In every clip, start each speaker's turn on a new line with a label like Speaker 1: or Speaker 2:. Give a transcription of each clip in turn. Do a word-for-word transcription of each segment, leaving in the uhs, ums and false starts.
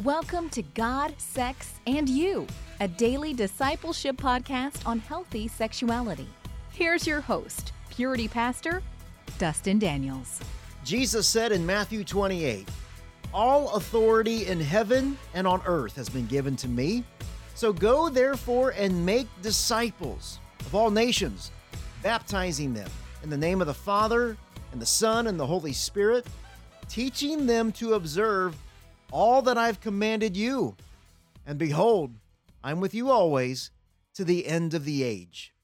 Speaker 1: Welcome to God, Sex, and You, a daily discipleship podcast on healthy sexuality. Here's your host, Purity Pastor, Dustin Daniels.
Speaker 2: Jesus said in Matthew twenty-eight, "All authority in heaven and on earth has been given to me. So go therefore and make disciples of all nations, baptizing them in the name of the Father and the Son and the Holy Spirit, teaching them to observe all that I've commanded you. And behold, I'm with you always to the end of the age."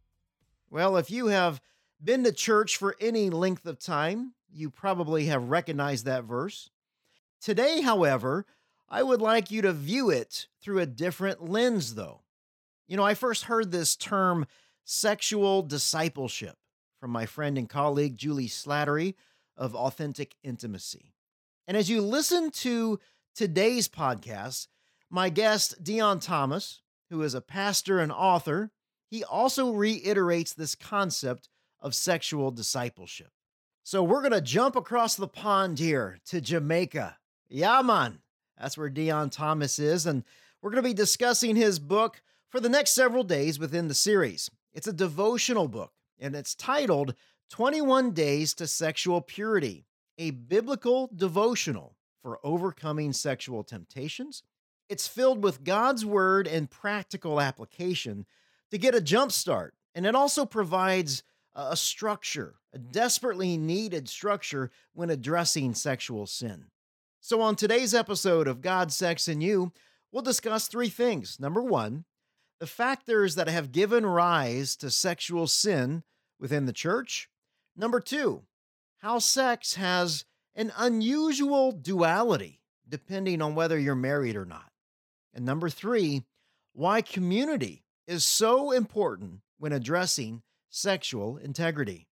Speaker 2: Well, if you have been to church for any length of time, you probably have recognized that verse. Today, however, I would like you to view it through a different lens, though. You know, I first heard this term sexual discipleship from my friend and colleague Julie Slattery of Authentic Intimacy. And as you listen to today's podcast, my guest, Dion Thomas, who is a pastor and author, he also reiterates this concept of sexual discipleship. So we're going to jump across the pond here to Jamaica. Yeah, man. That's where Dion Thomas is, and we're going to be discussing his book for the next several days within the series. It's a devotional book, and it's titled twenty-one Days to Sexual Purity, a biblical devotional for overcoming sexual temptations. It's filled with God's word and practical application to get a jump start, and it also provides a structure, a desperately needed structure when addressing sexual sin. So on today's episode of God, Sex, and You, we'll discuss three things. Number one, the factors that have given rise to sexual sin within the church. Number two, how sex has an unusual duality depending on whether you're married or not. And number three, why community is so important when addressing sexual integrity.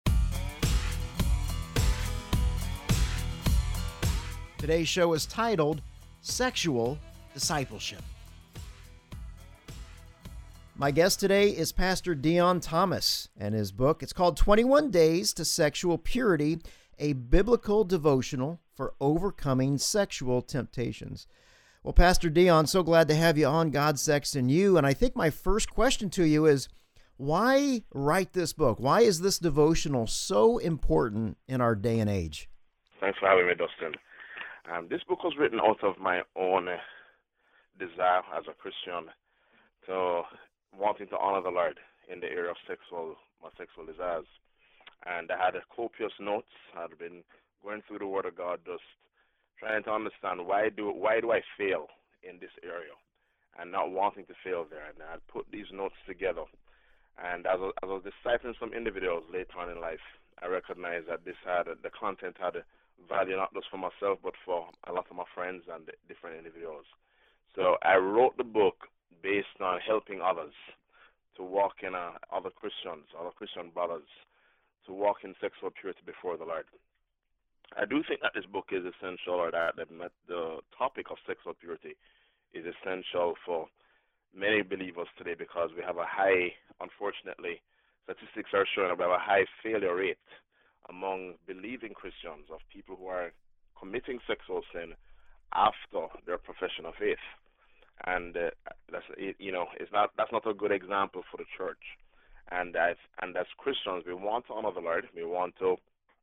Speaker 2: Today's show is titled Sexual Discipleship. My guest today is Pastor Dion Thomas, and his book, it's called twenty-one Days to Sexual Purity, a biblical devotional for overcoming sexual temptations. Well, Pastor Dion, so glad to have you on God, Sex, and You. And I think my first question to you is, why write this book? Why is this devotional so important in our day and age?
Speaker 3: Thanks for having me, Dustin. Um, this book was written out of my own uh, desire as a Christian to wanting to honor the Lord in the area of sexual, my sexual desires. And I had a copious notes. I'd been going through the Word of God, just trying to understand why do why do I fail in this area, and not wanting to fail there. And I put these notes together. And as I, as I was discipling some individuals later on in life, I recognized that this had the content had value not just for myself, but for a lot of my friends and different individuals. So I wrote the book based on helping others to walk in uh, other Christians, other Christian brothers, to walk in sexual purity before the Lord. I do think that this book is essential, or that the, the topic of sexual purity is essential for many believers today, because we have a high, unfortunately, statistics are showing that we have a high failure rate among believing Christians of people who are committing sexual sin after their profession of faith. And uh, that's you know it's not that's not a good example for the church. And as and as Christians, we want to honor the Lord. We want to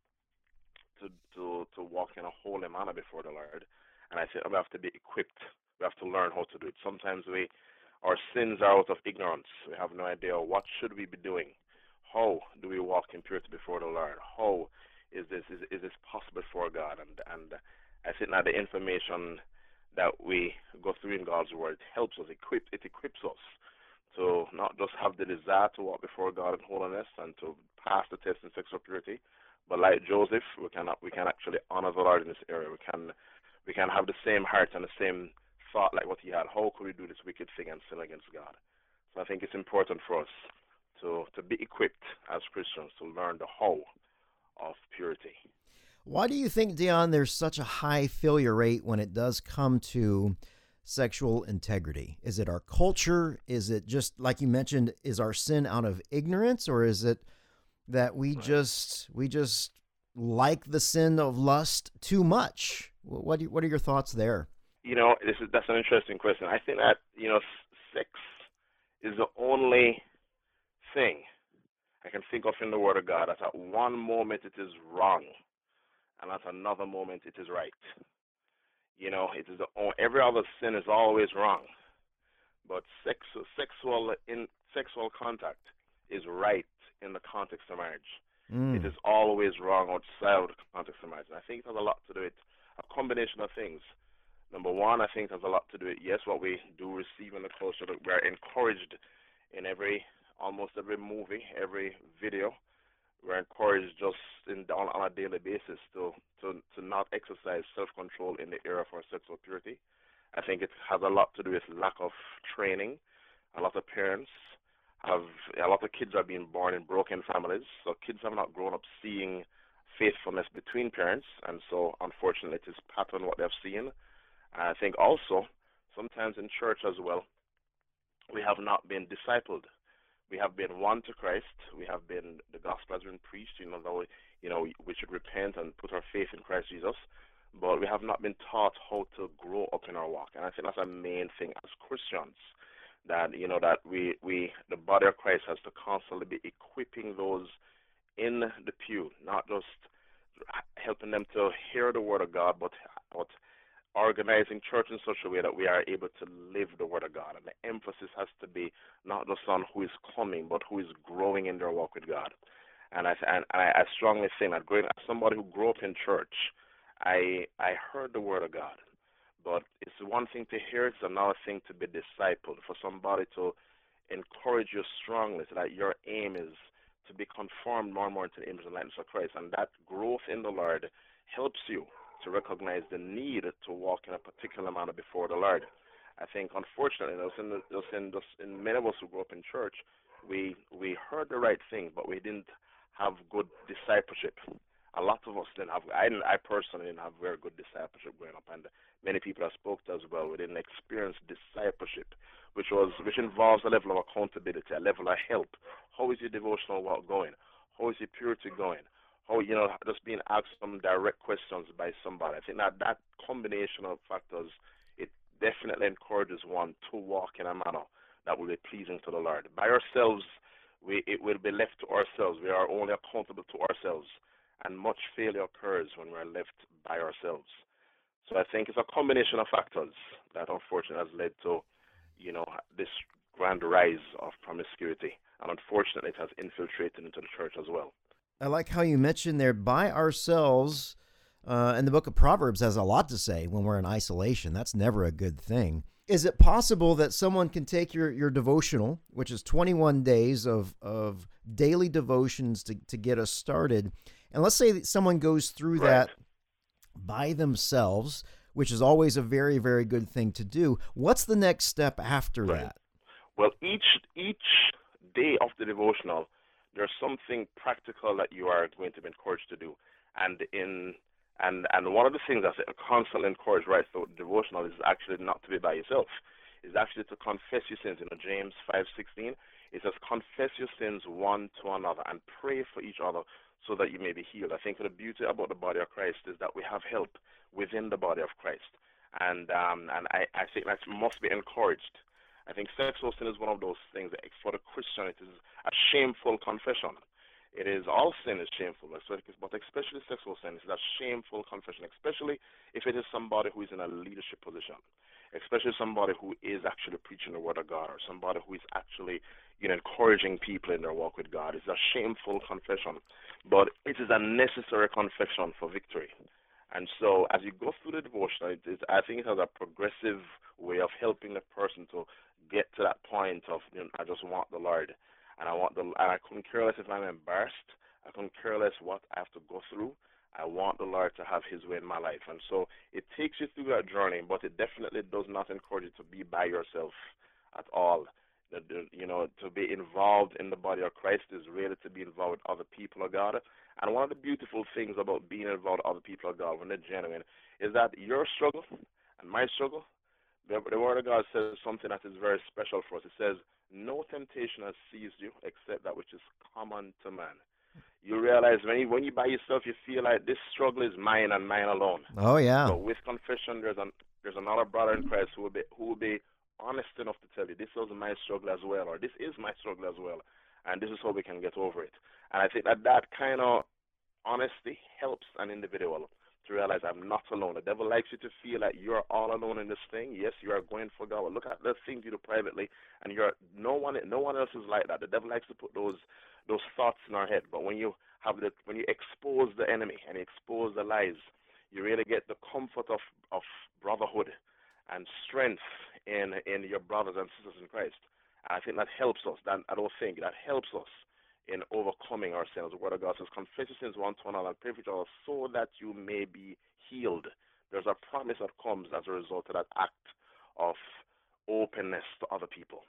Speaker 3: to to to walk in a holy manner before the Lord. And I think we have to be equipped. We have to learn how to do it. Sometimes we our sins are out of ignorance. We have no idea what should we be doing. How do we walk in purity before the Lord? How is this is, is this possible for God? And and I think that the information that we go through in God's word helps us, equip it equips us to not just have the desire to walk before God in holiness and to pass the test in sexual purity, but like Joseph, we can we can actually honor the Lord in this area. We can we can have the same heart and the same thought like what he had. How could we do this wicked thing and sin against God? So I think it's important for us to to be equipped as Christians to learn the how of purity.
Speaker 2: Why do you think, Dion, there's such a high failure rate when it does come to sexual integrity? Is it our culture? Is it just, like you mentioned, is our sin out of ignorance, or is it that we
Speaker 3: Right.
Speaker 2: just we just like the sin of lust too much? What do you, what are your thoughts there?
Speaker 3: you know, this is that's an interesting question. I think that you know, sex is the only thing I can think of in the Word of God that at one moment it is wrong, and at another moment it is right. You know, it is the, every other sin is always wrong, but sex, sexual in sexual contact is right in the context of marriage.
Speaker 2: Mm.
Speaker 3: It is always wrong outside of the context of marriage. And I think it has a lot to do with a combination of things. Number one, I think it has a lot to do with, yes, what we do receive in the culture. That we're encouraged in every, almost every movie, every video. We're encouraged just in, on, on a daily basis to, to, to not exercise self-control in the area of our sexual purity. I think it has a lot to do with lack of training. A lot of parents have, a lot of kids are being born in broken families, so kids have not grown up seeing faithfulness between parents, and so unfortunately it is pattern what they've seen. I think also sometimes in church as well, we have not been discipled. We have been won to Christ. We have been, the gospel has been preached, you know, that we, you know, we should repent and put our faith in Christ Jesus, but we have not been taught how to grow up in our walk. And I think that's a main thing as Christians, that, you know, that we, we the body of Christ has to constantly be equipping those in the pew, not just helping them to hear the word of God, but, but organizing church in such a way that we are able to live the word of God. And the emphasis has to be not just on who is coming, but who is growing in their walk with God. And I and I, I strongly think that growing, as somebody who grew up in church, I I heard the word of God. But it's one thing to hear, it's another thing to be discipled. For somebody to encourage you strongly so that your aim is to be conformed more and more into the image and likeness of Christ. And that growth in the Lord helps you to recognize the need to walk in a particular manner before the Lord. I think, unfortunately, just in, the, just in, just in many of us who grew up in church, we we heard the right thing, but we didn't have good discipleship. A lot of us didn't have. I didn't. I personally didn't have very good discipleship growing up, and many people I spoke to as well, we didn't experience discipleship, which was which involves a level of accountability, a level of help. How is your devotional walk going? How is your purity going? How, you know, just being asked some direct questions by somebody. I think that that combination of factors, it definitely encourages one to walk in a manner that will be pleasing to the Lord. By ourselves, we it will be left to ourselves. We are only accountable to ourselves, and much failure occurs when we're left by ourselves. So I think it's a combination of factors that unfortunately has led to, you know, this grand rise of promiscuity, and unfortunately it has infiltrated into the church as well.
Speaker 2: I like how you mentioned there, by ourselves, uh, and the book of Proverbs has a lot to say when we're in isolation. That's never a good thing. Is it possible that someone can take your, your devotional, which is twenty-one days of, of daily devotions to, to get us started, and let's say that someone goes through
Speaker 3: Right.
Speaker 2: that by themselves, which is always a very, very good thing to do. What's the next step after
Speaker 3: Right.
Speaker 2: that?
Speaker 3: Well, each each day of the devotional, there's something practical that you are going to be encouraged to do, and in and and one of the things that's constantly encouraged right through the devotional is actually not to be by yourself. Is actually to confess your sins. You know, James five sixteen, it says, "Confess your sins one to another and pray for each other, so that you may be healed." I think the beauty about the body of Christ is that we have help within the body of Christ, and um, and I, I think that must be encouraged. I think sexual sin is one of those things that for the Christian it is a shameful confession. It is, all sin is shameful, but especially sexual sin is a shameful confession, especially if it is somebody who is in a leadership position, especially somebody who is actually preaching the word of God, or somebody who is actually, you know, encouraging people in their walk with God. It's a shameful confession, but it is a necessary confession for victory. And so as you go through the devotion, it is, I think it has a progressive way of helping the person to get to that point of, you know, I just want the Lord, and I want the, and I couldn't care less if I'm embarrassed. I couldn't care less what I have to go through. I want the Lord to have his way in my life. And so it takes you through that journey, but it definitely does not encourage you to be by yourself at all. The, the, you know, to be involved in the body of Christ is really to be involved with other people of God. And one of the beautiful things about being involved with other people of God, when they're genuine, is that your struggle and my struggle, the, the Word of God says something that is very special for us. It says, "No temptation has seized you except that which is common to man." you realize when you, when you by yourself, you feel like this struggle is mine and mine alone.
Speaker 2: Oh, yeah.
Speaker 3: But with confession, there's an there's another brother in Christ who will be who will be honest enough to tell you this was my struggle as well, or this is my struggle as well, and this is how we can get over it. And I think that that kind of honesty helps an individual to realize I'm not alone. The devil likes you to feel like you're all alone in this thing. Yes, you are going for God. Look at the things you do privately, and you're no one no one else is like that. The devil likes to put those those thoughts in our head. But when you have the when you expose the enemy and you expose the lies, you really get the comfort of, of brotherhood and strength in in your brothers and sisters in Christ. And I think that helps us. That I don't think that helps us in overcoming our sins. The Word of God says, confess your sins one to another and pray for each other so that you may be healed. There's a promise that comes as a result of that act of openness to other people.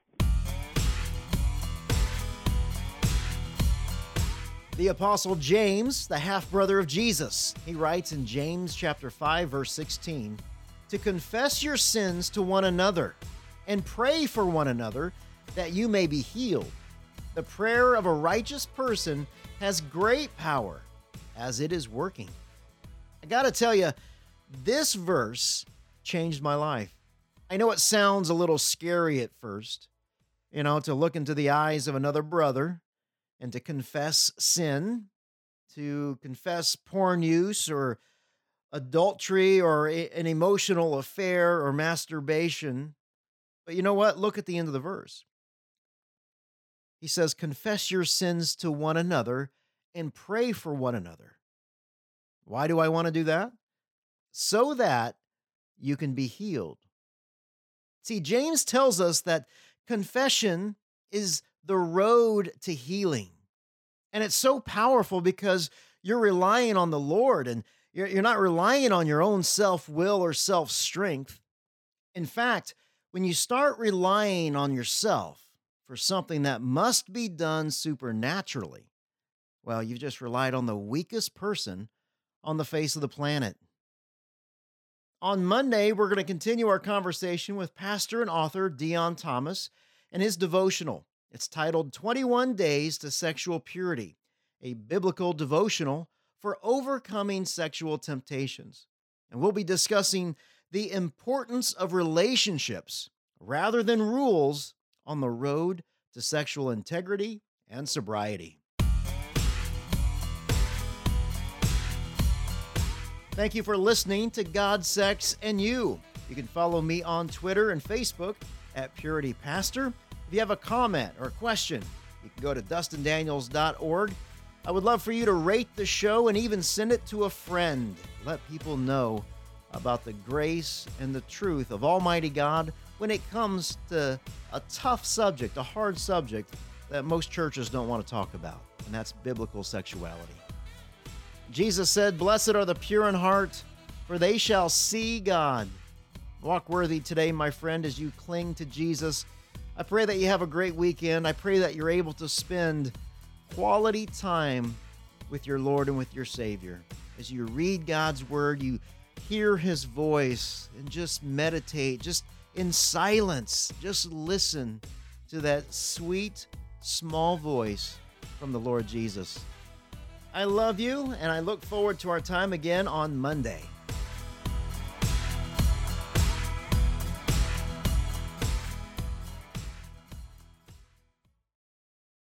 Speaker 2: The Apostle James, the half-brother of Jesus, he writes in James chapter five, verse sixteen, to confess your sins to one another and pray for one another that you may be healed. The prayer of a righteous person has great power as it is working. I got to tell you, this verse changed my life. I know it sounds a little scary at first, you know, to look into the eyes of another brother and to confess sin, to confess porn use or adultery or a, an emotional affair or masturbation. But you know what? Look at the end of the verse. He says, confess your sins to one another and pray for one another. Why do I want to do that? So that you can be healed. See, James tells us that confession is the road to healing. And it's so powerful because you're relying on the Lord and you're, you're not relying on your own self-will or self-strength. In fact, when you start relying on yourself for something that must be done supernaturally, well, you've just relied on the weakest person on the face of the planet. On Monday, we're going to continue our conversation with pastor and author Dion Thomas and his devotional. It's titled twenty-one Days to Sexual Purity, a biblical devotional for overcoming sexual temptations. And we'll be discussing the importance of relationships rather than rules on the road to sexual integrity and sobriety. Thank you for listening to God, Sex, and You. You can follow me on Twitter and Facebook at Purity Pastor. If you have a comment or question, you can go to dustin daniels dot org. I would love for you to rate the show and even send it to a friend. Let people know about the grace and the truth of Almighty God when it comes to a tough subject, a hard subject that most churches don't want to talk about, and that's biblical sexuality. Jesus said, "Blessed are the pure in heart, for they shall see God." Walk worthy today, my friend, as you cling to Jesus. I pray that you have a great weekend. I pray that you're able to spend quality time with your Lord and with your Savior. As you read God's Word, you hear His voice and just meditate, just in silence, just listen to that sweet, small voice from the Lord Jesus. I love you, and I look forward to our time again on Monday.